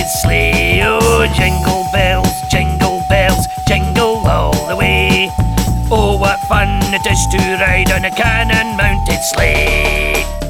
mounted sleigh. Oh, jingle bells, jingle all the way. Oh, what fun it is to ride on a cannon mounted sleigh.